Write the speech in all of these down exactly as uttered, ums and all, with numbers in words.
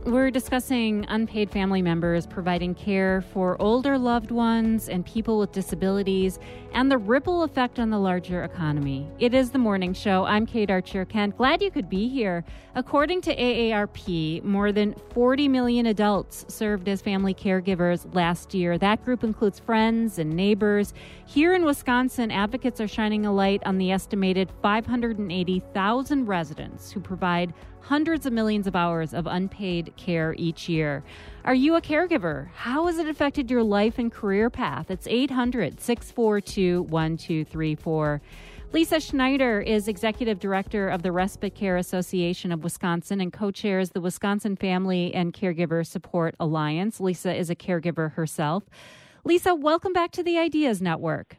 We're discussing unpaid family members providing care for older loved ones and people with disabilities and the ripple effect on the larger economy. It is The Morning Show. I'm Kate Archer-Kent. Glad you could be here. According to A A R P, more than forty million adults served as family caregivers last year. That group includes friends and neighbors. Here in Wisconsin, advocates are shining a light on the estimated five hundred eighty thousand residents who provide hundreds of millions of hours of unpaid care each year. Are you a caregiver? How has it affected your life and career path? It's eight hundred, six four two, one two three four. Lisa Schneider is Executive Director of the Respite Care Association of Wisconsin and co-chairs the Wisconsin Family and Caregiver Support Alliance. Lisa is a caregiver herself. Lisa, welcome back to the Ideas Network.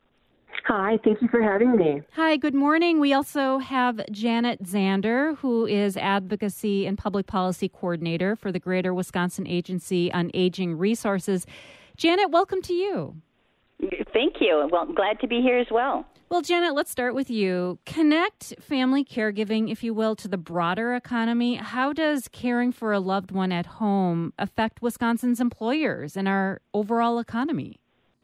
Hi, thank you for having me. Hi, good morning. We also have Janet Zander, who is Advocacy and Public Policy Coordinator for the Greater Wisconsin Agency on Aging Resources. Janet, welcome to you. Thank you. Well, I'm glad to be here as well. Well, Janet, let's start with you. Connect family caregiving, if you will, to the broader economy. How does caring for a loved one at home affect Wisconsin's employers and our overall economy?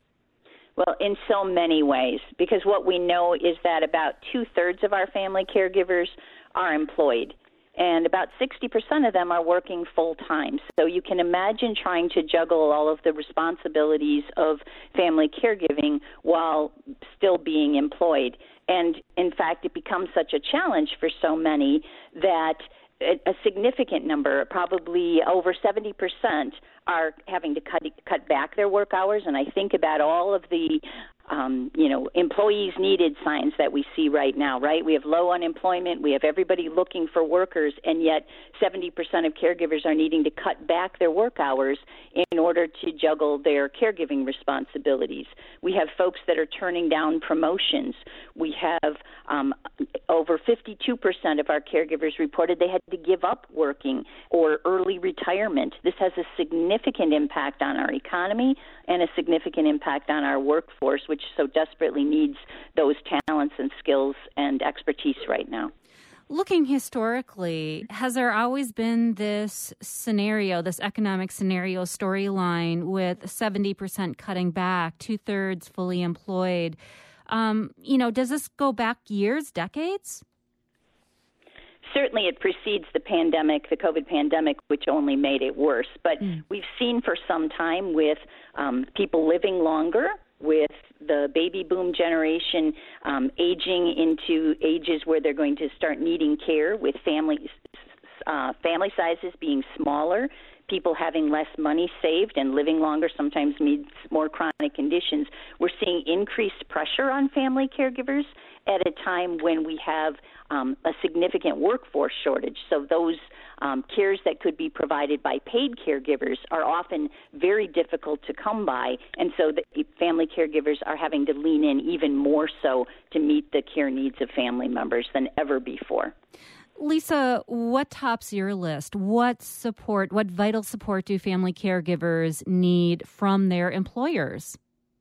Well, in so many ways, because what we know is that about two-thirds of our family caregivers are employed, and about sixty percent of them are working full-time. So you can imagine trying to juggle all of the responsibilities of family caregiving while still being employed. And, in fact, it becomes such a challenge for so many that a significant number, probably over seventy percent, are having to cut cut back their work hours. And I think about all of the, um, you know, employees needed signs that we see right now, right? We have low unemployment. We have everybody looking for workers, and yet seventy percent of caregivers are needing to cut back their work hours in order to juggle their caregiving responsibilities. We have folks that are turning down promotions. We have um, over fifty-two percent of our caregivers reported they had to give up working or early retirement. This has a significant impact on our economy and a significant impact on our workforce, which so desperately needs those talents and skills and expertise right now. Looking historically, has there always been this scenario, this economic scenario storyline with seventy percent cutting back, two-thirds fully employed? Um, you know, does this go back years, decades? Certainly it precedes the pandemic, the COVID pandemic, which only made it worse. But mm. we've seen for some time with um, people living longer, with the baby boom generation um, aging into ages where they're going to start needing care, with family, uh, family sizes being smaller, people having less money saved and living longer sometimes means more chronic conditions. We're seeing increased pressure on family caregivers at a time when we have um, a significant workforce shortage. So those um, cares that could be provided by paid caregivers are often very difficult to come by, and so the family caregivers are having to lean in even more so to meet the care needs of family members than ever before. Lisa, what tops your list? What support, what vital support do family caregivers need from their employers?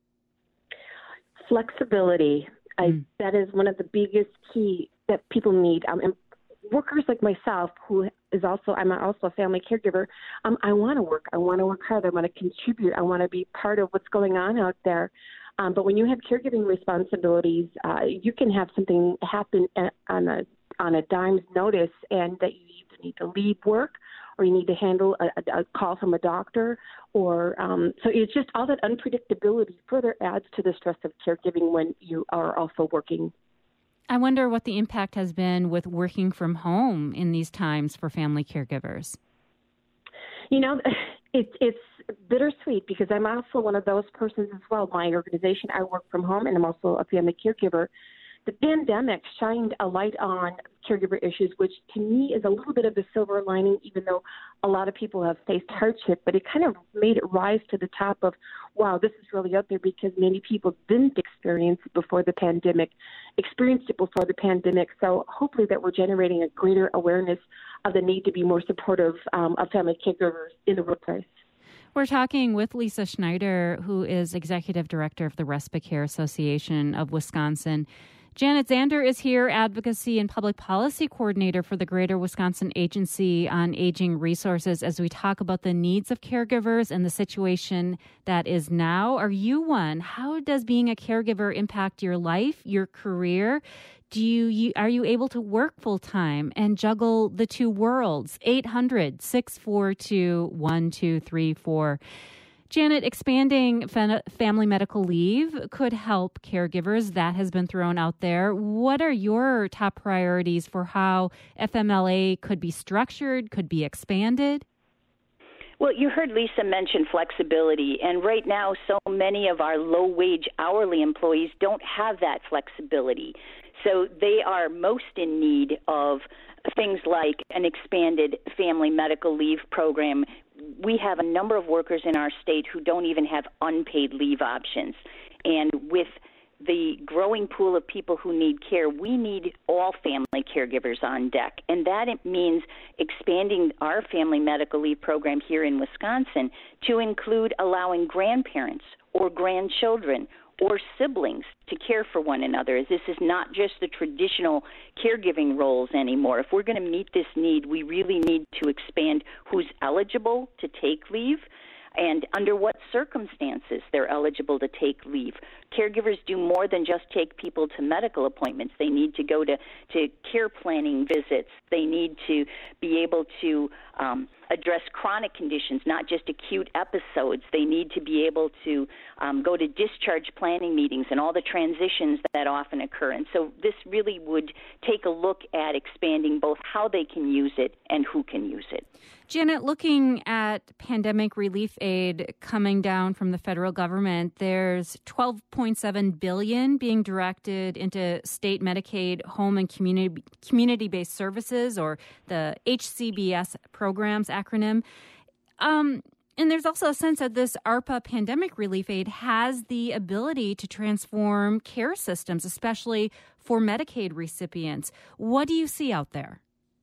Flexibility. Mm. I, that is one of the biggest key that people need. Um, and workers like myself, who is also, I'm also a family caregiver, um, I want to work. I want to work hard. I want to contribute. I want to be part of what's going on out there. Um, but when you have caregiving responsibilities, uh, you can have something happen at, on a on a dime's notice, and that you either need to leave work or you need to handle a, a, a call from a doctor, or um, so it's just all that unpredictability further adds to the stress of caregiving when you are also working. I wonder what the impact has been with working from home in these times for family caregivers. You know, it's it's bittersweet because I'm also one of those persons as well. My organization, I work from home, and I'm also a family caregiver. The pandemic shined a light on caregiver issues, which to me is a little bit of the silver lining, even though a lot of people have faced hardship. But it kind of made it rise to the top of, wow, this is really out there, because many people didn't experience it before the pandemic, experienced it before the pandemic. So hopefully that we're generating a greater awareness of the need to be more supportive um, of family caregivers in the workplace. We're talking with Lisa Schneider, who is Executive Director of the Respite Care Association of Wisconsin. Janet Zander is here, Advocacy and Public Policy Coordinator for the Greater Wisconsin Agency on Aging Resources, as we talk about the needs of caregivers and the situation that is now. Are you one? How does being a caregiver impact your life, your career? Do you, you are you able to work full time and juggle the two worlds? eight hundred, six four two, one two three four. Janet, expanding family medical leave could help caregivers. That has been thrown out there. What are your top priorities for how F M L A could be structured, could be expanded? Well, you heard Lisa mention flexibility, and right now so many of our low-wage hourly employees don't have that flexibility. So they are most in need of things like an expanded family medical leave program. We have a number of workers in our state who don't even have unpaid leave options. And with the growing pool of people who need care, we need all family caregivers on deck. And that it means expanding our family medical leave program here in Wisconsin to include allowing grandparents or grandchildren or siblings to care for one another, as this is not just the traditional caregiving roles anymore. If we're going to meet this need, we really need to expand who's eligible to take leave and under what circumstances they're eligible to take leave. Caregivers do more than just take people to medical appointments. They need to go to, to care planning visits. They need to be able to um, address chronic conditions, not just acute episodes. They need to be able to um, go to discharge planning meetings and all the transitions that often occur. And so this really would take a look at expanding both how they can use it and who can use it. Janet, looking at pandemic relief aid coming down from the federal government, there's twelve point seven billion dollars being directed into state Medicaid home and community community-based services, or the H C B S programs acronym. Um, and there's also a sense that this ARPA pandemic relief aid has the ability to transform care systems, especially for Medicaid recipients. What do you see out there?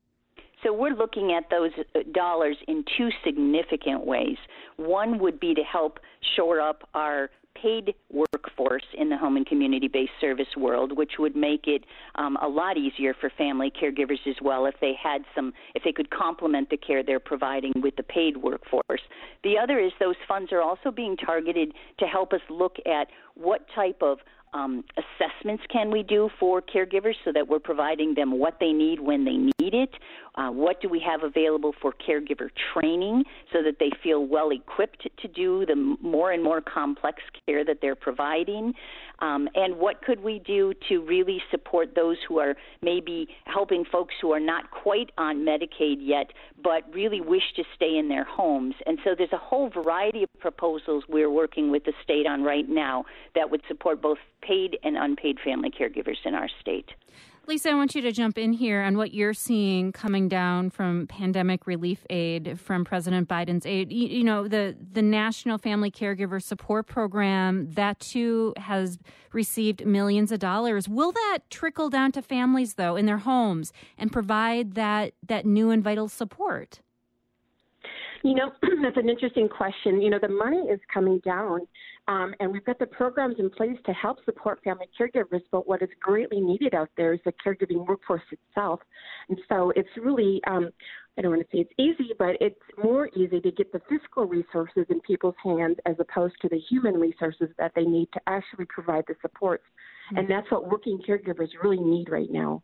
So we're looking at those dollars in two significant ways. One would be to help shore up our paid workforce in the home and community-based service world, which would make it um, a lot easier for family caregivers as well if they had some, if they could complement the care they're providing with the paid workforce. The other is those funds are also being targeted to help us look at what type of Um, assessments can we do for caregivers so that we're providing them what they need when they need it? Uh, what do we have available for caregiver training so that they feel well equipped to do the more and more complex care that they're providing? Um, and what could we do to really support those who are maybe helping folks who are not quite on Medicaid yet, but really wish to stay in their homes? And so there's a whole variety of proposals we're working with the state on right now that would support both paid and unpaid family caregivers in our state. Lisa, I want you to jump in here on what you're seeing coming down from pandemic relief aid from President Biden's aid. You, you know, the, the National Family Caregiver Support Program, that too has received millions of dollars. Will that trickle down to families, though, in their homes and provide that, that new and vital support? You know, that's an interesting question. You know, the money is coming down, um, and we've got the programs in place to help support family caregivers, but what is greatly needed out there is the caregiving workforce itself. And so it's really, um, I don't want to say it's easy, but it's more easy to get the fiscal resources in people's hands as opposed to the human resources that they need to actually provide the supports. Mm-hmm. And that's what working caregivers really need right now.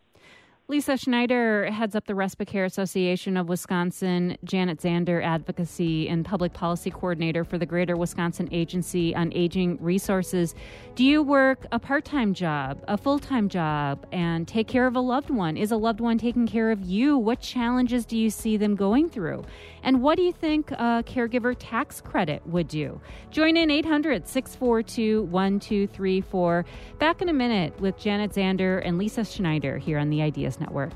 Lisa Schneider heads up the Respicare Association of Wisconsin. Janet Zander, Advocacy and Public Policy Coordinator for the Greater Wisconsin Agency on Aging Resources. Do you work a part-time job, a full-time job, and take care of a loved one? Is a loved one taking care of you? What challenges do you see them going through? And what do you think a caregiver tax credit would do? Join in eight hundred, six four two, one two three four. Back in a minute with Janet Zander and Lisa Schneider here on the Ideas Network.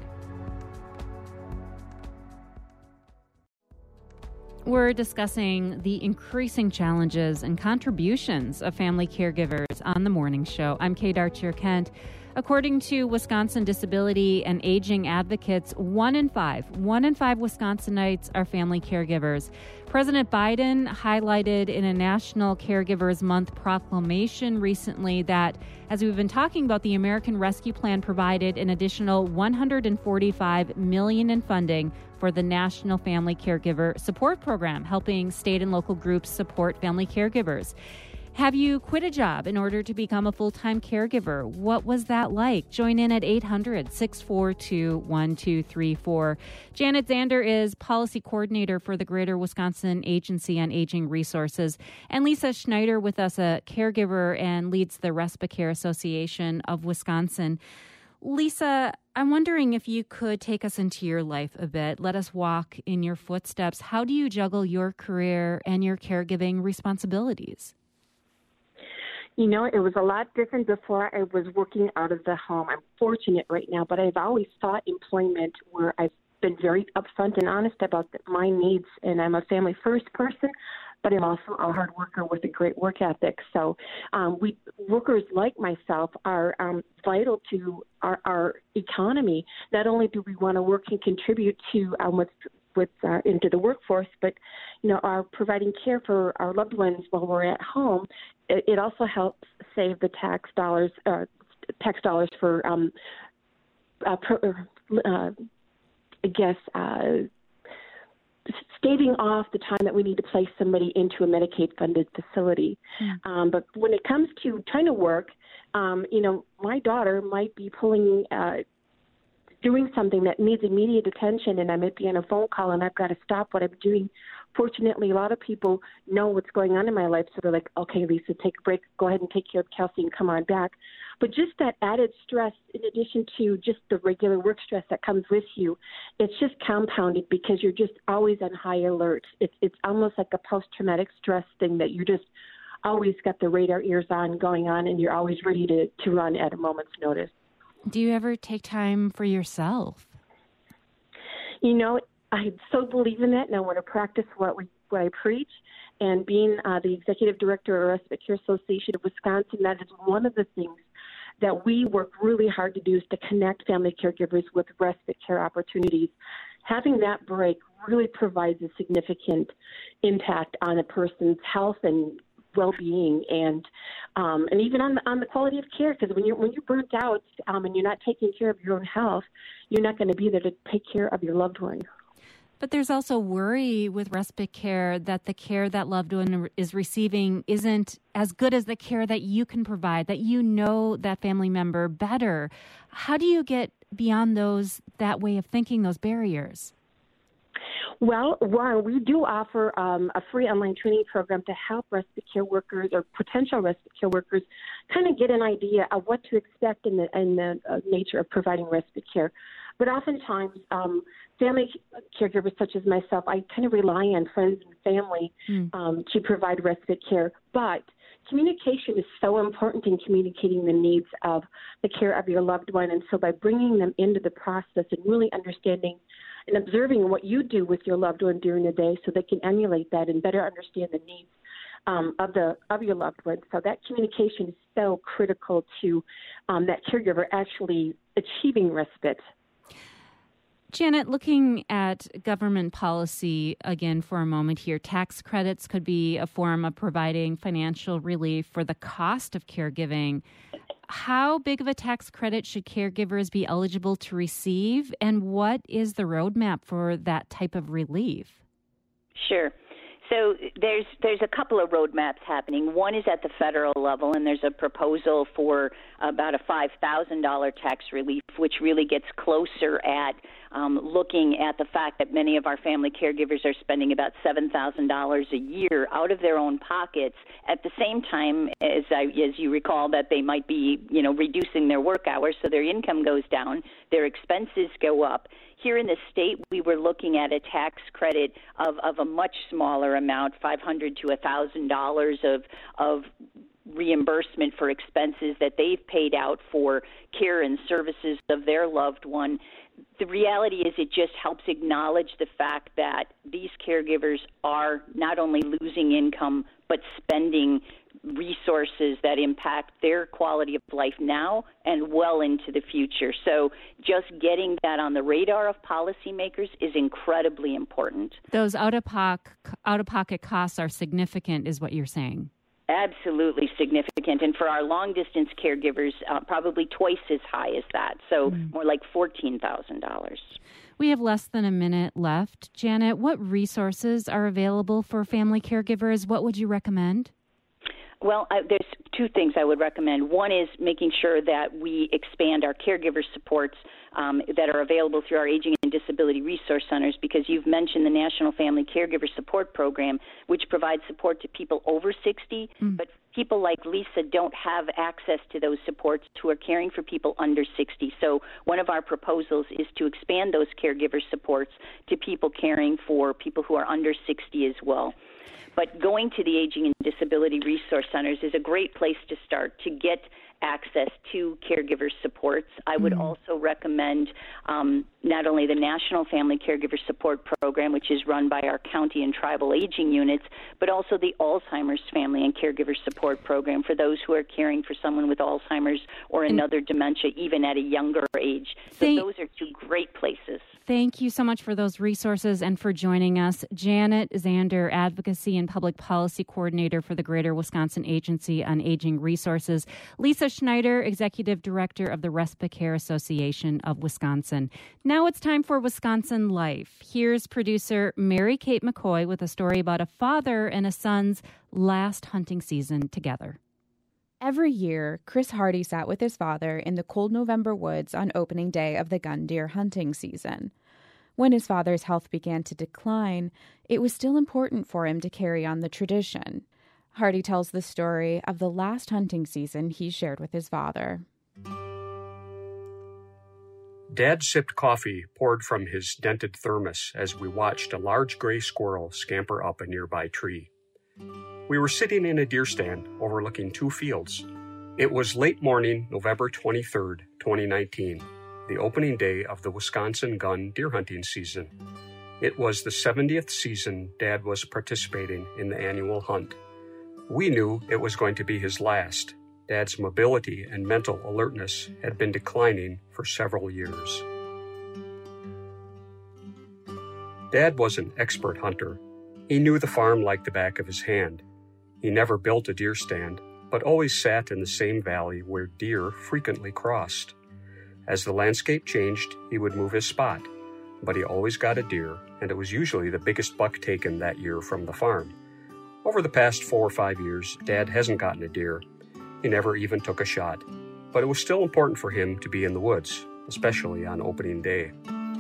We're discussing the increasing challenges and contributions of family caregivers on the morning show. I'm Kate Archer Kent. According to Wisconsin Disability and Aging Advocates, one in five, one in five Wisconsinites are family caregivers. President Biden highlighted in a National Caregivers Month proclamation recently that, as we've been talking about, the American Rescue Plan provided an additional one hundred forty-five million dollars in funding for the National Family Caregiver Support Program, helping state and local groups support family caregivers. Have you quit a job in order to become a full-time caregiver? What was that like? Join in at eight hundred, six four two, one two three four. Janet Zander is policy coordinator for the Greater Wisconsin Agency on Aging Resources. And Lisa Schneider with us, a caregiver and leads the Respicare Association of Wisconsin. Lisa, I'm wondering if you could take us into your life a bit. Let us walk in your footsteps. How do you juggle your career and your caregiving responsibilities? You know, it was a lot different before I was working out of the home. I'm fortunate right now, but I've always sought employment where I've been very upfront and honest about the, my needs, and I'm a family first person, but I'm also a hard worker with a great work ethic. So um, we workers like myself are um, vital to our, our economy. Not only do we want to work and contribute to um, what's with uh, into the workforce, but you know, our providing care for our loved ones while we're at home. It, it also helps save the tax dollars, uh, tax dollars for, um, uh, pro, uh, I guess, uh, staving off the time that we need to place somebody into a Medicaid-funded facility. Mm. Um, but when it comes to trying to work, um, you know, my daughter might be pulling. Uh, doing something that needs immediate attention, and I might be on a phone call and I've got to stop what I'm doing. Fortunately, a lot of people know what's going on in my life, so they're like, okay, Lisa, take a break, go ahead and take care of Kelsey and come on back. But just that added stress, in addition to just the regular work stress that comes with you, it's just compounded because you're just always on high alert. It's, it's almost like a post-traumatic stress thing that you just always got the radar ears on going on, and you're always ready to, to run at a moment's notice. Do you ever take time for yourself? You know, I so believe in that, and I want to practice what we what I preach. And being uh, the executive director of the Respicare Association of Wisconsin, that is one of the things that we work really hard to do is to connect family caregivers with respite care opportunities. Having that break really provides a significant impact on a person's health and well-being, and um, and even on the, on the quality of care. Because when you're when you're burnt out um, and you're not taking care of your own health, you're not going to be there to take care of your loved one. But there's also worry with respite care that the care that loved one is receiving isn't as good as the care that you can provide, that you know that family member better. How do you get beyond those that way of thinking, those barriers? Well, one, we do offer um, a free online training program to help respite care workers or potential respite care workers kind of get an idea of what to expect in the, in the uh, nature of providing respite care. But oftentimes, um, family caregivers such as myself, I kind of rely on friends and family mm. um, to provide respite care. But communication is so important in communicating the needs of the care of your loved one. And so by bringing them into the process and really understanding and observing what you do with your loved one during the day so they can emulate that and better understand the needs um, of the of your loved one. So that communication is so critical to um, that caregiver actually achieving respite. Janet, looking at government policy again for a moment here, tax credits could be a form of providing financial relief for the cost of caregiving. How big of a tax credit should caregivers be eligible to receive, and what is the roadmap for that type of relief? Sure. So there's there's a couple of roadmaps happening. One is at the federal level, and there's a proposal for about a five thousand dollars tax relief, which really gets closer at um, looking at the fact that many of our family caregivers are spending about seven thousand dollars a year out of their own pockets. At the same time, as I, as you recall, that they might be, you know, reducing their work hours, so their income goes down, their expenses go up. Here in the state, we were looking at a tax credit of, of a much smaller amount, five hundred dollars to one thousand dollars of of reimbursement for expenses that they've paid out for care and services of their loved one. The reality is it just helps acknowledge the fact that these caregivers are not only losing income but spending resources that impact their quality of life now and well into the future. So just getting that on the radar of policymakers is incredibly important. Those out-of-pocket, out-of-pocket costs are significant, is what you're saying. Absolutely significant. And for our long-distance caregivers, uh, probably twice as high as that. So mm. more like fourteen thousand dollars. We have less than a minute left. Janet, what resources are available for family caregivers? What would you recommend? Well, I, there's two things I would recommend. One is making sure that we expand our caregiver supports um, that are available through our Aging and Disability Resource Centers, because you've mentioned the National Family Caregiver Support Program, which provides support to people over sixty, mm. but people like Lisa don't have access to those supports who are caring for people under sixty. So one of our proposals is to expand those caregiver supports to people caring for people who are under sixty as well. But going to the Aging and Disability Resource Centers is a great place to start to get access to caregiver supports. I would mm-hmm. also recommend um, not only the National Family Caregiver Support Program, which is run by our county and tribal aging units, but also the Alzheimer's Family and Caregiver Support Program for those who are caring for someone with Alzheimer's or and another dementia, even at a younger age. So thank, those are two great places. Thank you so much for those resources and for joining us. Janet Zander, Advocacy and Public Policy Coordinator for the Greater Wisconsin Agency on Aging Resources. Lisa Schneider, Executive Director of the Respite Care Association of Wisconsin. Now it's time for Wisconsin Life. Here's producer Mary Kate McCoy with a story about a father and a son's last hunting season together. Every year, Chris Hardy sat with his father in the cold November woods on opening day of the gun deer hunting season. When his father's health began to decline, it was still important for him to carry on the tradition. Hardy tells the story of the last hunting season he shared with his father. Dad sipped coffee poured from his dented thermos as we watched a large gray squirrel scamper up a nearby tree. We were sitting in a deer stand overlooking two fields. It was late morning, November twenty-third, twenty nineteen, the opening day of the Wisconsin gun deer hunting season. It was the seventieth season Dad was participating in the annual hunt. We knew it was going to be his last. Dad's mobility and mental alertness had been declining for several years. Dad was an expert hunter. He knew the farm like the back of his hand. He never built a deer stand, but always sat in the same valley where deer frequently crossed. As the landscape changed, he would move his spot, but he always got a deer, and it was usually the biggest buck taken that year from the farm. Over the past four or five years, Dad hasn't gotten a deer. He never even took a shot, but it was still important for him to be in the woods, especially on opening day.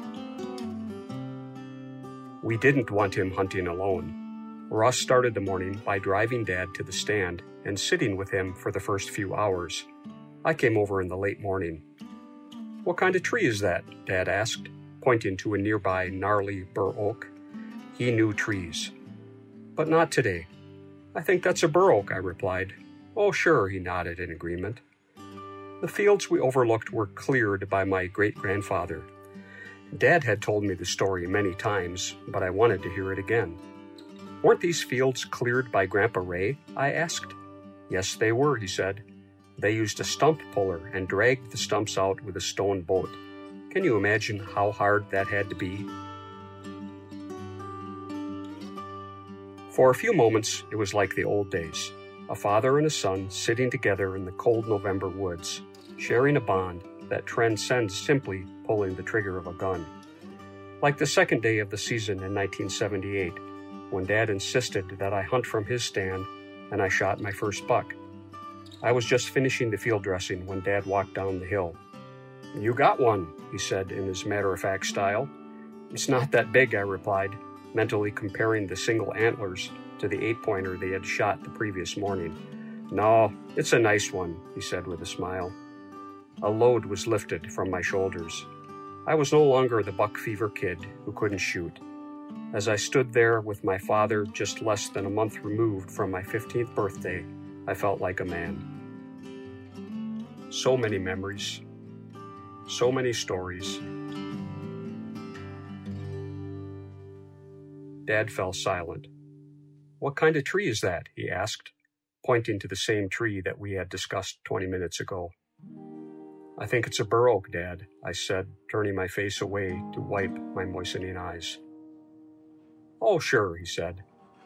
We didn't want him hunting alone. Russ started the morning by driving Dad to the stand and sitting with him for the first few hours. I came over in the late morning. "What kind of tree is that?" Dad asked, pointing to a nearby gnarly bur oak. He knew trees. "But not today." "I think that's a bur oak," I replied. "Oh, sure," he nodded in agreement. The fields we overlooked were cleared by my great-grandfather. Dad had told me the story many times, but I wanted to hear it again. "Weren't these fields cleared by Grandpa Ray?" I asked. "Yes, they were," he said. "They used a stump puller and dragged the stumps out with a stone boat. Can you imagine how hard that had to be?" For a few moments, it was like the old days. A father and a son sitting together in the cold November woods, sharing a bond that transcends simply pulling the trigger of a gun. Like the second day of the season in nineteen seventy-eight, when Dad insisted that I hunt from his stand and I shot my first buck. I was just finishing the field dressing when Dad walked down the hill. "You got one," he said in his matter-of-fact style. "It's not that big," I replied, mentally comparing the single antlers to the eight-pointer they had shot the previous morning. "No, it's a nice one," he said with a smile. A load was lifted from my shoulders. I was no longer the buck fever kid who couldn't shoot. As I stood there with my father just less than a month removed from my fifteenth birthday, I felt like a man. So many memories. So many stories. Dad fell silent. "What kind of tree is that?" he asked. pointing to the same tree that we had discussed twenty minutes ago. I think it's a bur oak, Dad, I said, turning my face away to wipe my moistening eyes. Oh, sure, he said.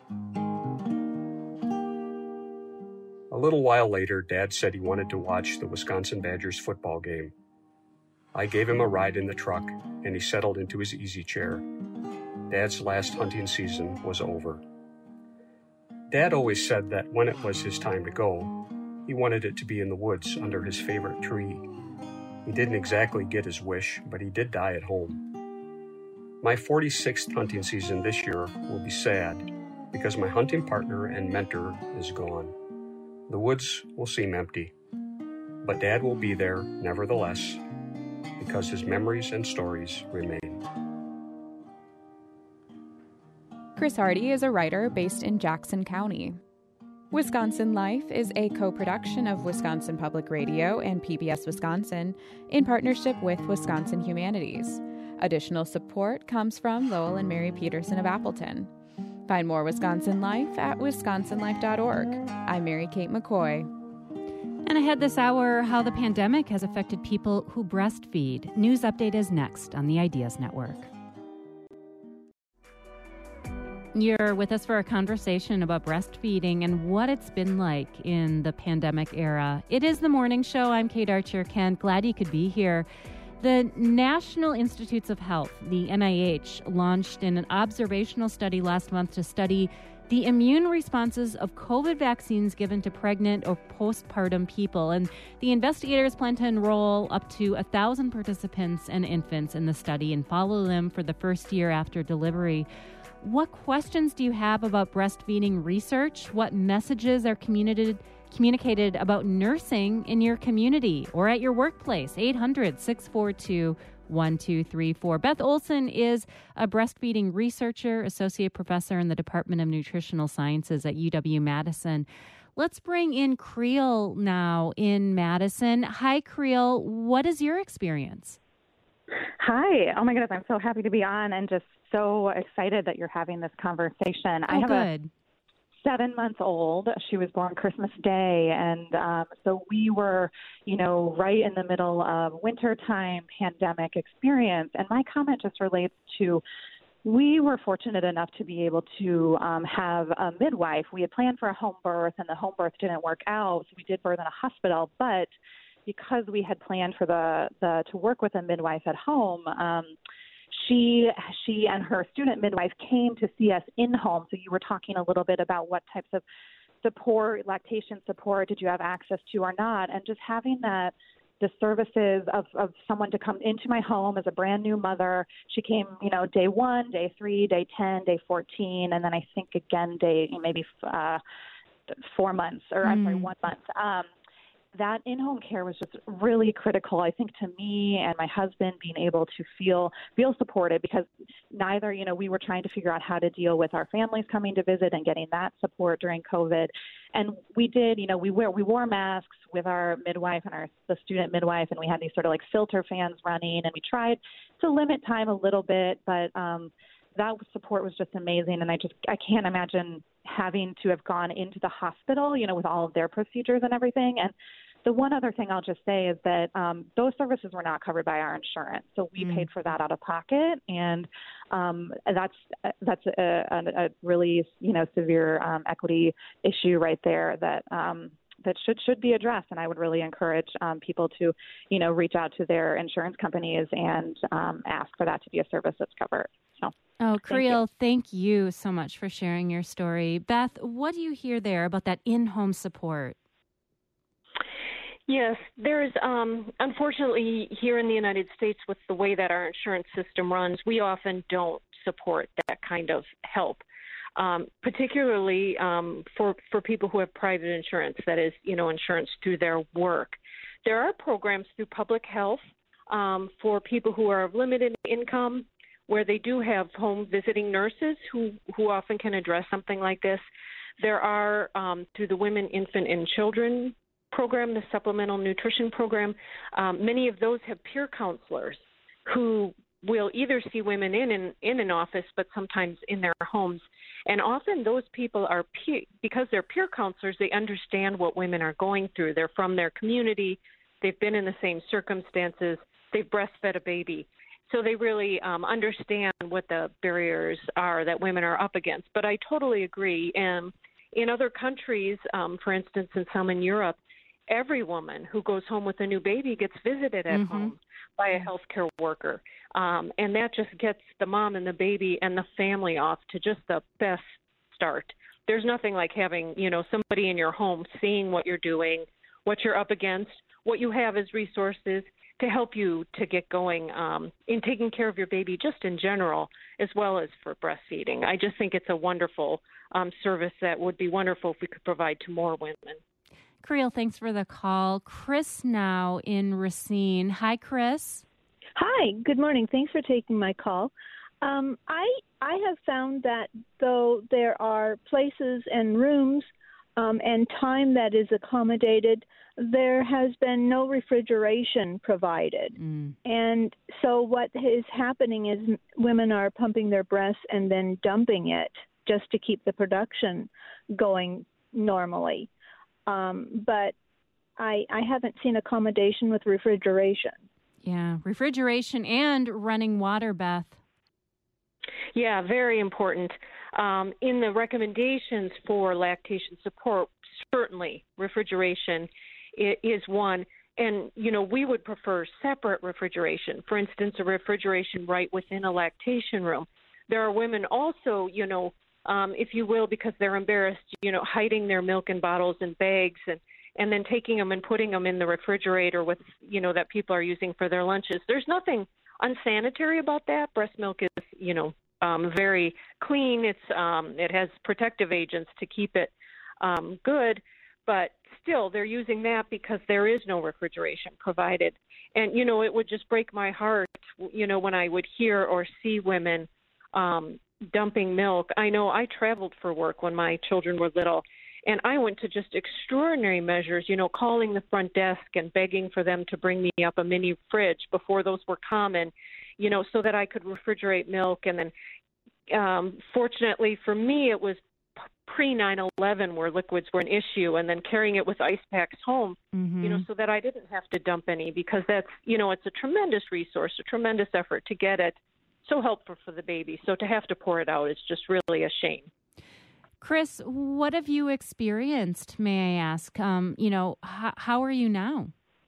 A little while later, Dad said he wanted to watch the Wisconsin Badgers football game. I gave him a ride in the truck, and he settled into his easy chair. Dad's last hunting season was over. Dad always said that when it was his time to go, he wanted it to be in the woods under his favorite tree. He didn't exactly get his wish, but he did die at home. My forty-sixth hunting season this year will be sad because my hunting partner and mentor is gone. The woods will seem empty, but Dad will be there nevertheless because his memories and stories remain. Chris Hardy is a writer based in Jackson County. Wisconsin Life is a co-production of Wisconsin Public Radio and P B S Wisconsin in partnership with Wisconsin Humanities. Additional support comes from Lowell and Mary Peterson of Appleton. Find more Wisconsin Life at wisconsin life dot org. I'm Mary Kate McCoy. And ahead this hour, how the pandemic has affected people who breastfeed. News Update is next on the Ideas Network. You're with us for a conversation about breastfeeding and what it's been like in the pandemic era. It is the morning show. I'm Kate Archer. Kent, glad you could be here. The National Institutes of Health, the N I H, launched an observational study last month to study the immune responses of COVID vaccines given to pregnant or postpartum people. And the investigators plan to enroll up to one thousand participants and infants in the study and follow them for the first year after delivery. What questions do you have about breastfeeding research? What messages are communicated communicated about nursing in your community or at your workplace? eight hundred, six four two, one two three four. Beth Olson is a breastfeeding researcher, associate professor in the Department of Nutritional Sciences at U W-Madison. Let's bring in Creel now in Madison. Hi, Creel. What is your experience? Hi. Oh, my goodness. I'm so happy to be on and just so excited that you're having this conversation. Oh, I have good. a seven months old. She was born Christmas Day. And um, so we were, you know, right in the middle of wintertime pandemic experience. And my comment just relates to we were fortunate enough to be able to um, have a midwife. We had planned for a home birth, and the home birth didn't work out. So we did birth in a hospital. But because we had planned for the, the to work with a midwife at home, um, She she and her student midwife came to see us in-home. So you were talking a little bit about what types of support, lactation support, did you have access to or not? And just having that, the services of, of someone to come into my home as a brand new mother. She came, you know, day one, day three, day ten, day fourteen, and then I think again day maybe uh, four months, or mm. I'm sorry, one month. Um, that in-home care was just really critical, I think, to me and my husband being able to feel feel supported, because neither, you know, we were trying to figure out how to deal with our families coming to visit and getting that support during COVID. And we did, you know, we wear we wore masks with our midwife and our the student midwife, and we had these sort of like filter fans running, and we tried to limit time a little bit, but um, that support was just amazing. And I just I can't imagine having to have gone into the hospital, you know, with all of their procedures and everything. And the one other thing I'll just say is that um, those services were not covered by our insurance, so we mm. paid for that out of pocket, and um, that's that's a, a, a really, you know, severe um, equity issue right there that um, that should should be addressed. And I would really encourage um, people to, you know, reach out to their insurance companies and um, ask for that to be a service that's covered. So. Oh, Creel, thank you. thank you so much for sharing your story. Beth, what do you hear there about that in-home support? Yes, there's, um, unfortunately, here in the United States, with the way that our insurance system runs, we often don't support that kind of help, um, particularly um, for, for people who have private insurance, that is, you know, insurance through their work. There are programs through public health um, for people who are of limited income, where they do have home visiting nurses who, who often can address something like this. There are, um, through the Women, Infant, and Children program, the Supplemental Nutrition Program, um, many of those have peer counselors who we'll either see women in, in in an office, but sometimes in their homes. And often those people are peer, because they're peer counselors, they understand what women are going through. They're from their community. They've been in the same circumstances. They've breastfed a baby. So they really um, understand what the barriers are that women are up against. But I totally agree. And in other countries, um, for instance, in some in Europe, every woman who goes home with a new baby gets visited at mm-hmm. home by a healthcare worker. Um, and that just gets the mom and the baby and the family off to just the best start. There's nothing like having, you know, somebody in your home seeing what you're doing, what you're up against, what you have as resources to help you to get going um, in taking care of your baby just in general, as well as for breastfeeding. I just think it's a wonderful um, service that would be wonderful if we could provide to more women. Creel, thanks for the call. Chris now in Racine. Hi, Chris. Hi, good morning. Thanks for taking my call. Um, I I have found that though there are places and rooms um, and time that is accommodated, there has been no refrigeration provided. Mm. And so what is happening is women are pumping their breasts and then dumping it just to keep the production going normally. Um, but I, I haven't seen accommodation with refrigeration. Yeah, refrigeration and running water, Beth. Yeah, very important. Um, in the recommendations for lactation support, certainly refrigeration is one. And, you know, we would prefer separate refrigeration. For instance, a refrigeration right within a lactation room. There are women also, you know, um, if you will, because they're embarrassed, you know, hiding their milk in bottles and bags and, and then taking them and putting them in the refrigerator with, you know, that people are using for their lunches. There's nothing unsanitary about that. Breast milk is, you know, um, very clean. It's um, it has protective agents to keep it um, good, but still they're using that because there is no refrigeration provided. And, you know, it would just break my heart, you know, when I would hear or see women um, dumping milk. I know I traveled for work when my children were little, and I went to just extraordinary measures, you know, calling the front desk and begging for them to bring me up a mini fridge before those were common, you know, so that I could refrigerate milk. And then um, fortunately for me, it was pre nine eleven where liquids were an issue, and then carrying it with ice packs home, mm-hmm. you know, so that I didn't have to dump any, because that's, you know, it's a tremendous resource, a tremendous effort to get it. So helpful for the baby. So to have to pour it out is just really a shame. Chris, what have you experienced, may I ask? Um, you know, h- how are you now?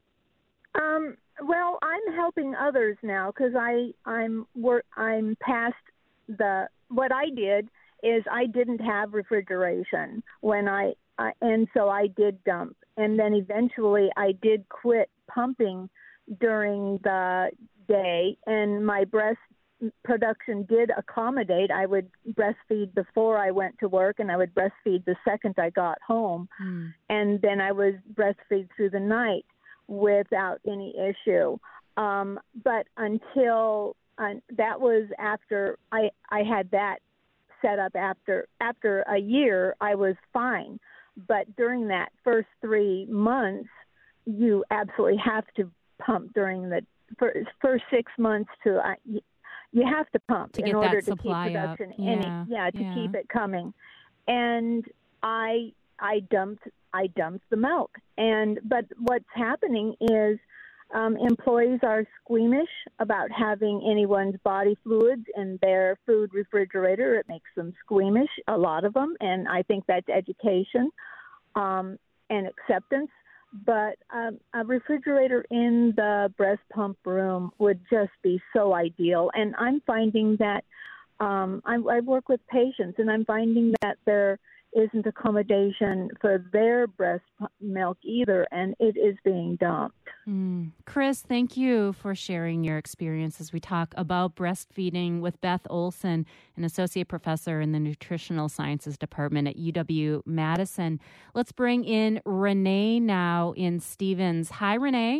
Um, well, I'm helping others now because I I'm work I'm past the what I did is I didn't have refrigeration when I, I and so I did dump, and then eventually I did quit pumping during the day, and my breast production did accommodate. I would breastfeed before I went to work, and I would breastfeed the second I got home. Mm. And then I would breastfeed through the night without any issue. Um, but until uh, that was after I, I had that set up after, after a year, I was fine. But during that first three months, you absolutely have to pump during the first, first six months to, uh, you have to pump to in order to keep production yeah. any, yeah, to yeah. keep it coming. And I I dumped I dumped the milk. And but what's happening is um, employees are squeamish about having anyone's body fluids in their food refrigerator. It makes them squeamish, a lot of them, and I think that's education um, and acceptance. But um, a refrigerator in the breast pump room would just be so ideal. And I'm finding that um, I, I work with patients, and I'm finding that there isn't accommodation for their breast milk either, and it is being dumped. Mm. Chris, thank you for sharing your experience as we talk about breastfeeding with Beth Olson, an associate professor in the Nutritional Sciences Department at U W-Madison. Let's bring in Renee now in Stevens. Hi, Renee.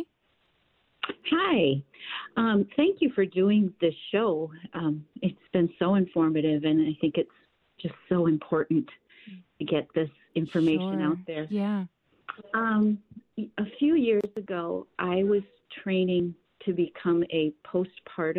Hi. Um, thank you for doing this show. Um, it's been so informative, and I think it's just so important to get this information Sure. out there. Yeah. Um, a few years ago, I was training to become a postpartum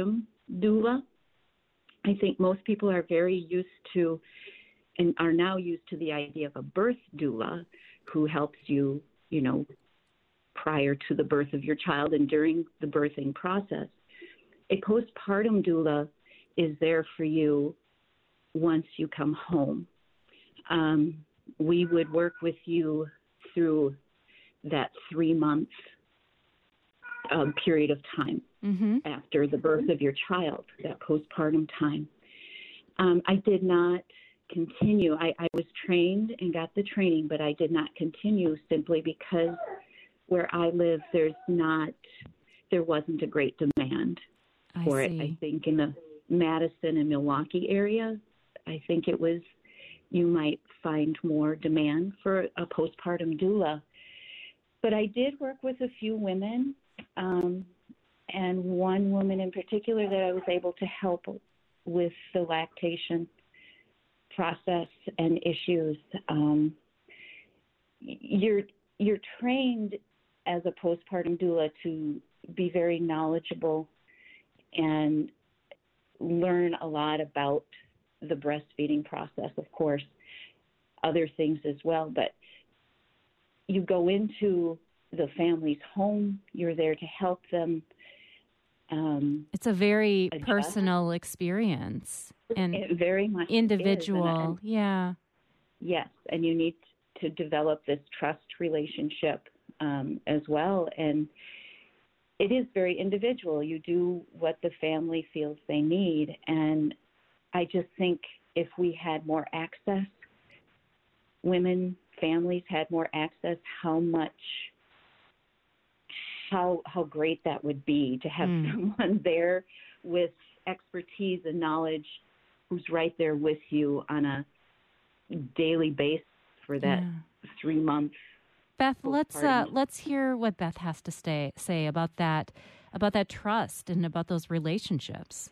doula. I think most people are very used to and are now used to the idea of a birth doula who helps you, you know, prior to the birth of your child and during the birthing process. A postpartum doula is there for you once you come home. Um, we would work with you through that three-month um, period of time mm-hmm. after the birth of your child, that postpartum time. Um, I did not continue. I, I was trained and got the training, but I did not continue simply because where I live, there's not, there wasn't a great demand I for see. it. I think in the Madison and Milwaukee area, I think it was, you might find more demand for a postpartum doula. But I did work with a few women, um, and one woman in particular that I was able to help with the lactation process and issues. Um, you're you're trained as a postpartum doula to be very knowledgeable and learn a lot about the breastfeeding process, of course, other things as well. But you go into the family's home, you're there to help them. Um, it's a very adjust. personal experience and it very much individual. is. And, and, yeah. Yes, and you need to develop this trust relationship um, as well. And it is very individual. You do what the family feels they need. And I just think if we had more access, women, families had more access, how much, how how great that would be to have mm. someone there with expertise and knowledge who's right there with you on a daily basis for that yeah. three months. Beth, let's uh, let's hear what Beth has to stay, say about that, about that trust and about those relationships.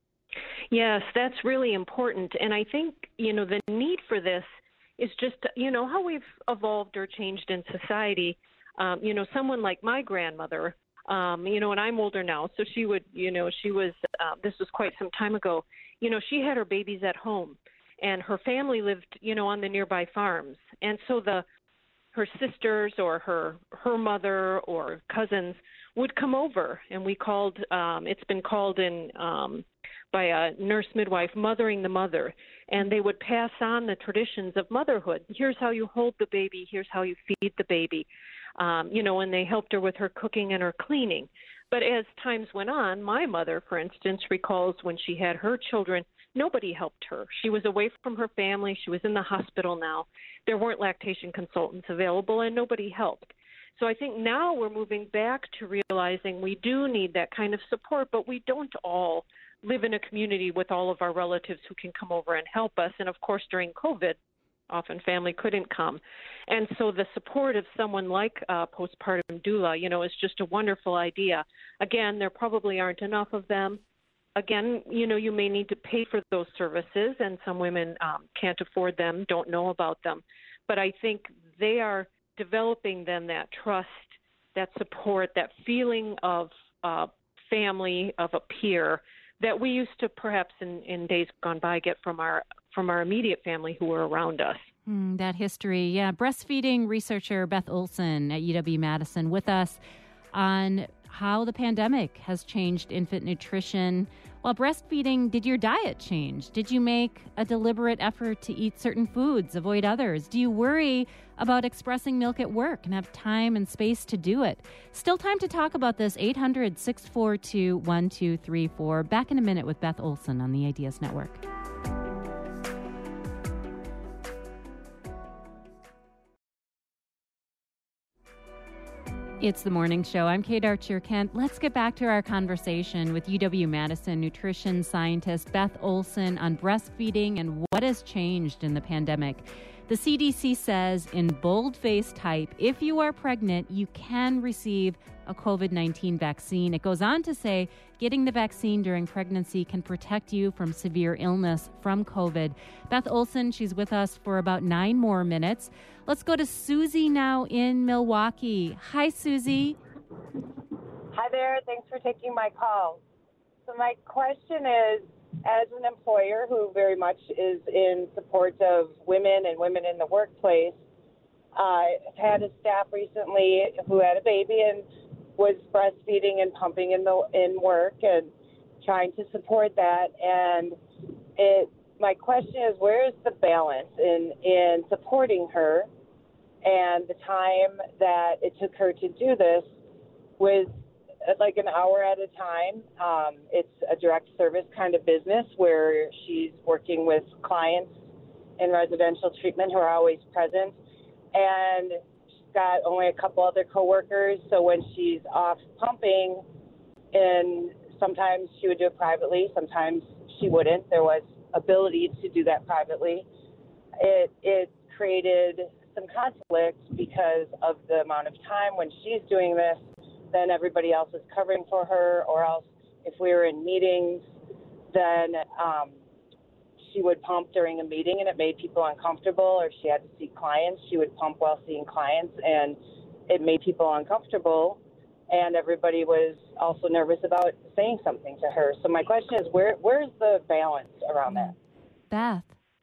Yes, that's really important. And I think, you know, the need for this is just, you know, how we've evolved or changed in society. Um, you know, someone like my grandmother, um, you know, and I'm older now, so she would, you know, she was, uh, this was quite some time ago, you know, she had her babies at home and her family lived, you know, on the nearby farms. And so the, her sisters or her, her mother or cousins would come over, and we called, um, it's been called in, um, by a nurse midwife, mothering the mother, and they would pass on the traditions of motherhood. Here's how you hold the baby. Here's how you feed the baby. Um, you know, and they helped her with her cooking and her cleaning. But as times went on, my mother, for instance, recalls when she had her children, nobody helped her. She was away from her family. She was in the hospital now. There weren't lactation consultants available, and nobody helped. So I think now we're moving back to realizing we do need that kind of support, but we don't all live in a community with all of our relatives who can come over and help us. And, of course, during COVID, often family couldn't come. And so the support of someone like uh, postpartum doula, you know, is just a wonderful idea. Again, there probably aren't enough of them. Again, you know, you may need to pay for those services, and some women um, can't afford them, don't know about them. But I think they are developing then that trust, that support, that feeling of uh, family, of a peer, that we used to perhaps in, in days gone by get from our from our immediate family who were around us. Mm, that history, yeah. Breastfeeding researcher Beth Olson at U W-Madison with us on how the pandemic has changed infant nutrition. While breastfeeding, did your diet change? Did you make a deliberate effort to eat certain foods, avoid others? Do you worry about expressing milk at work and have time and space to do it? Still time to talk about this. eight hundred, six four two, one two three four. Back in a minute with Beth Olson on the Ideas Network. It's the morning show. I'm Kate Archer-Kent. Let's get back to our conversation with U W-Madison nutrition scientist Beth Olson on breastfeeding and what has changed in the pandemic. The C D C says in boldface type, if you are pregnant, you can receive a covid nineteen vaccine. It goes on to say getting the vaccine during pregnancy can protect you from severe illness from COVID. Beth Olson, she's with us for about nine more minutes. Let's go to Susie now in Milwaukee. Hi, Susie. Hi there. Thanks for taking my call. So my question is, as an employer who very much is in support of women and women in the workplace, I uh, had a staff recently who had a baby and was breastfeeding and pumping in the in work and trying to support that. And it, my question is, where is the balance in, in supporting her and the time that it took her to do this with like an hour at a time? Um, it's a direct service kind of business where she's working with clients in residential treatment who are always present. And she's got only a couple other coworkers, so when she's off pumping, and sometimes she would do it privately, sometimes she wouldn't. There was ability to do that privately. It it created some conflict because of the amount of time when she's doing this, then everybody else is covering for her, or else if we were in meetings, then um, she would pump during a meeting and it made people uncomfortable, or if she had to see clients, she would pump while seeing clients and it made people uncomfortable, and everybody was also nervous about saying something to her. So my question is, where where's the balance around that? Beth.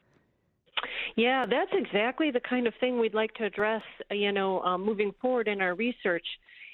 Yeah, that's exactly the kind of thing we'd like to address, you know, um, moving forward in our research,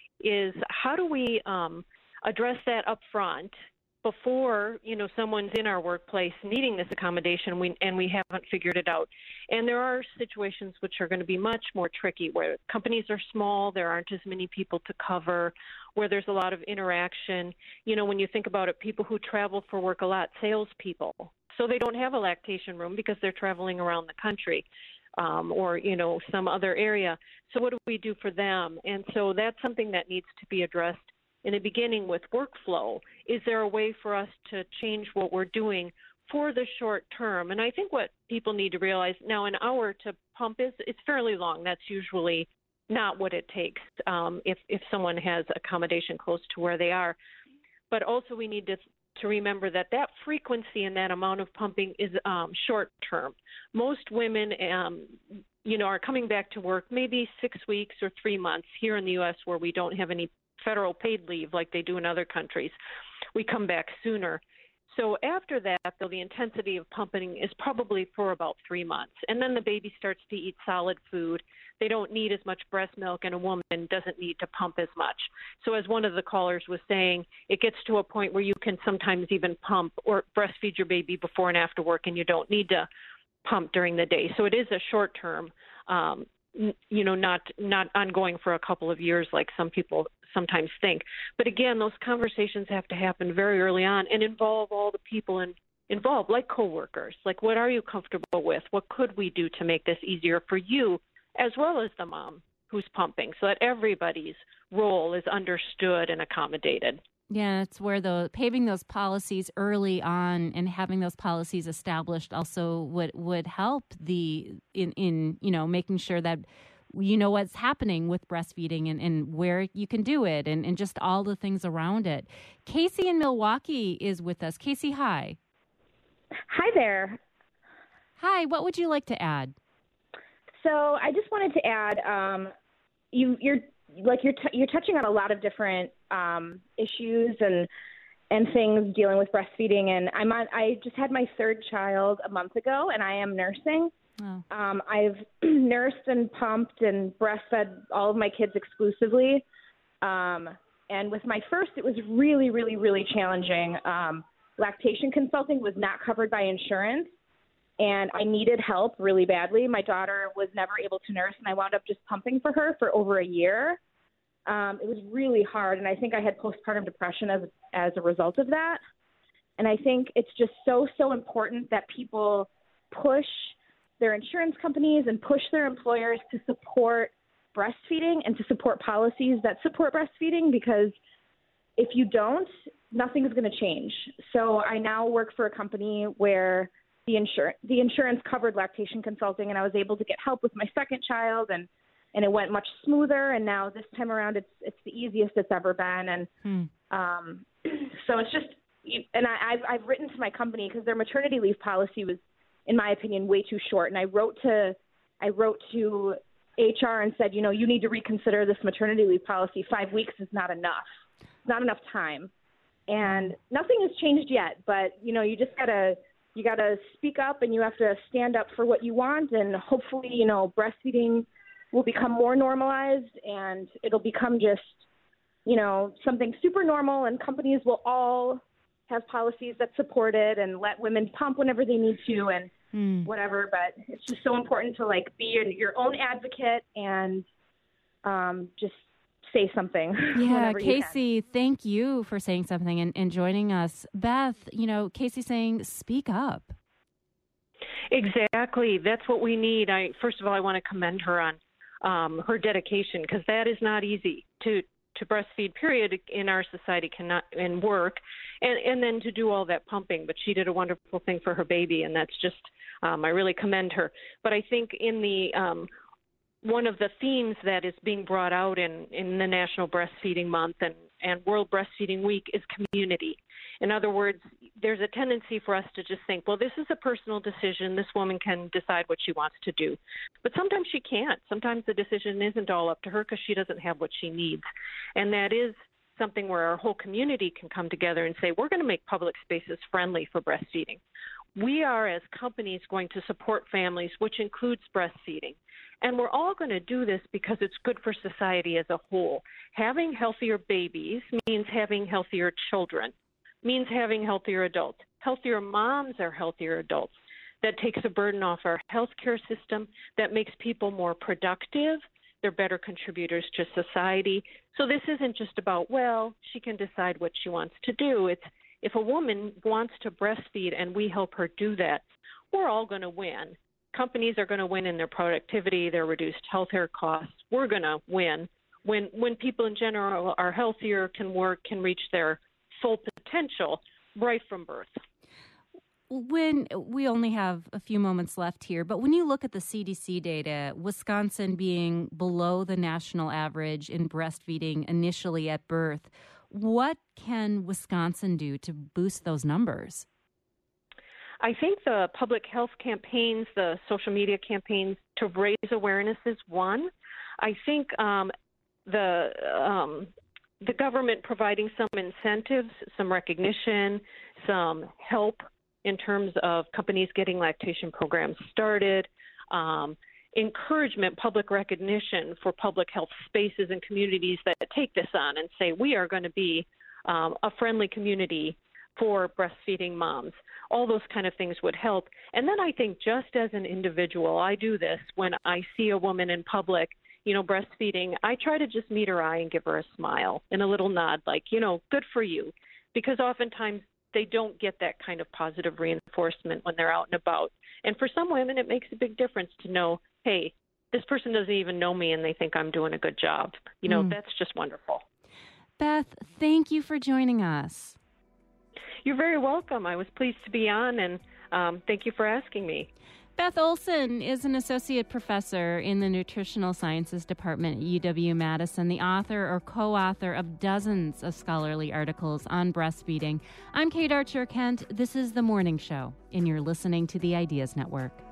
is how do we um, address that up front before, you know, someone's in our workplace needing this accommodation we, and we haven't figured it out. And there are situations which are going to be much more tricky, where companies are small, there aren't as many people to cover, where there's a lot of interaction. You know, when you think about it, people who travel for work a lot, salespeople, so they don't have a lactation room because they're traveling around the country. Um, or, you know, some other area. So what do we do for them? And so that's something that needs to be addressed in the beginning with workflow. Is there a way for us to change what we're doing for the short term? And I think what people need to realize now, an hour to pump is it's fairly long. That's usually not what it takes um, if, if someone has accommodation close to where they are. But also we need to to remember that that frequency and that amount of pumping is um, short term. Most women, um, you know, are coming back to work maybe six weeks or three months here in the U S where we don't have any federal paid leave like they do in other countries. We come back sooner. So after that, though, the intensity of pumping is probably for about three months. And then the baby starts to eat solid food. They don't need as much breast milk, and a woman doesn't need to pump as much. So as one of the callers was saying, it gets to a point where you can sometimes even pump or breastfeed your baby before and after work, and you don't need to pump during the day. So it is a short term, um, you know, not not ongoing for a couple of years like some people sometimes think. But again, those conversations have to happen very early on and involve all the people in, involved, like coworkers. Like, what are you comfortable with? What could we do to make this easier for you, as well as the mom who's pumping, so that everybody's role is understood and accommodated? Yeah, it's where the paving those policies early on and having those policies established also would would help the in in you know making sure that you know what's happening with breastfeeding and, and where you can do it and, and just all the things around it. Casey in Milwaukee is with us. Casey, hi. Hi there. Hi, what would you like to add? So I just wanted to add, um, you, you're like you're t- you're touching on a lot of different um, issues and and things dealing with breastfeeding. And I'm on, I just had my third child a month ago, and I am nursing. Oh. Um, I've nursed and pumped and breastfed all of my kids exclusively. Um, and with my first, it was really, really, really challenging. Um, lactation consulting was not covered by insurance, and I needed help really badly. My daughter was never able to nurse, and I wound up just pumping for her for over a year. Um, it was really hard, and I think I had postpartum depression as as a result of that. And I think it's just so, so important that people push their insurance companies and push their employers to support breastfeeding and to support policies that support breastfeeding, because if you don't, nothing is going to change. So I now work for a company where the insur- the insurance covered lactation consulting, and I was able to get help with my second child, and, and it went much smoother. And now this time around, it's it's the easiest it's ever been. And hmm. um, so it's just, and I, I've, I've written to my company because their maternity leave policy was, in my opinion, way too short. And I wrote to, I wrote to H R and said, you know, you need to reconsider this maternity leave policy. Five weeks is not enough. It's not enough time. And nothing has changed yet, but, you know, you just got to you got to speak up and you have to stand up for what you want. And hopefully, you know, breastfeeding will become more normalized and it'll become just, you know, something super normal, and companies will all have policies that support it and let women pump whenever they need to and mm. whatever. But it's just so important to, like, be your, your own advocate and um, just say something. Yeah, Casey, thank you for saying something and, and joining us. Beth, you know, Casey saying, speak up. Exactly. That's what we need. I First of all, I want to commend her on um, her dedication, because that is not easy to, to breastfeed, period, in our society, cannot and work, and, and then to do all that pumping. But she did a wonderful thing for her baby, and that's just, um, I really commend her. But I think in the um, one of the themes that is being brought out in, in the National Breastfeeding Month and, and World Breastfeeding Week is community. In other words, there's a tendency for us to just think, well, this is a personal decision. This woman can decide what she wants to do. But sometimes she can't. Sometimes the decision isn't all up to her because she doesn't have what she needs. And that is something where our whole community can come together and say, we're going to make public spaces friendly for breastfeeding. We are, as companies, going to support families, which includes breastfeeding. And we're all going to do this because it's good for society as a whole. Having healthier babies means having healthier children, means having healthier adults. Healthier moms are healthier adults. That takes a burden off our healthcare system. That makes people more productive. They're better contributors to society. So this isn't just about, well, she can decide what she wants to do. It's if a woman wants to breastfeed and we help her do that, we're all going to win. Companies are going to win in their productivity, their reduced healthcare costs. We're going to win when when people in general are healthier, can work, can reach their full potential right from birth. When we only have a few moments left here, but when you look at the C D C data, Wisconsin being below the national average in breastfeeding initially at birth, what can Wisconsin do to boost those numbers? I think the public health campaigns, the social media campaigns to raise awareness is one. I think um, the um, the government providing some incentives, some recognition, some help in terms of companies getting lactation programs started, um, encouragement, public recognition for public health spaces and communities that take this on and say, we are going to be um, a friendly community for breastfeeding moms. All those kind of things would help. And then I think just as an individual, I do this when I see a woman in public, you know, breastfeeding, I try to just meet her eye and give her a smile and a little nod, like, you know, good for you. Because oftentimes they don't get that kind of positive reinforcement when they're out and about. And for some women, it makes a big difference to know, hey, this person doesn't even know me and they think I'm doing a good job. You know, mm. that's just wonderful. Beth, thank you for joining us. You're very welcome. I was pleased to be on, and um, thank you for asking me. Beth Olson is an associate professor in the Nutritional Sciences Department at U W-Madison, the author or co-author of dozens of scholarly articles on breastfeeding. I'm Kate Archer Kent. This is The Morning Show, and you're listening to the Ideas Network.